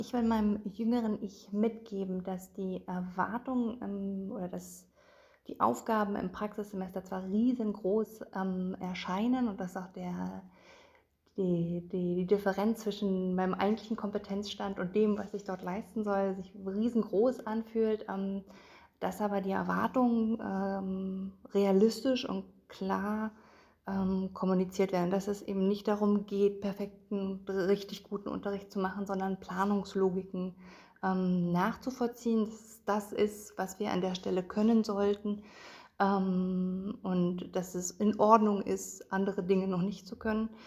Ich will meinem jüngeren Ich mitgeben, dass die Erwartungen, oder dass die Aufgaben im Praxissemester zwar riesengroß, erscheinen und dass auch die Differenz zwischen meinem eigentlichen Kompetenzstand und dem, was ich dort leisten soll, sich riesengroß anfühlt, dass aber die Erwartungen realistisch und klar kommuniziert werden, dass es eben nicht darum geht, perfekten, richtig guten Unterricht zu machen, sondern Planungslogiken nachzuvollziehen, dass es das ist, was wir an der Stelle können sollten, und dass es in Ordnung ist, andere Dinge noch nicht zu können.